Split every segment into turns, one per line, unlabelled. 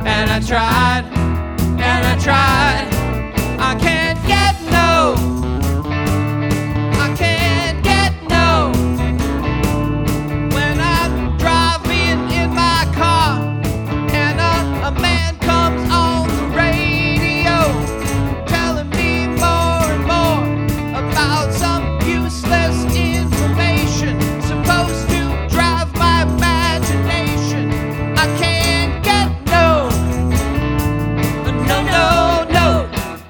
and I tried, and I tried. I can't get no. I can't get no. When I'm driving in my car and a man comes on the radio telling me more and more about some useless information supposed to drive my imagination. I can't get no. No, no, no.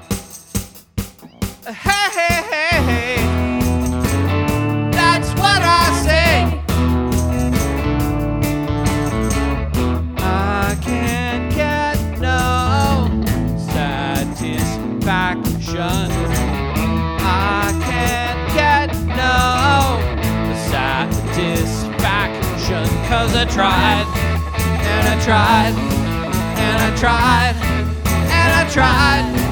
Hey, hey, hey, hey. That's what I say. I can't get no satisfaction. I can't get no satisfaction. 'Cause I tried, and I tried, and I tried, and I tried.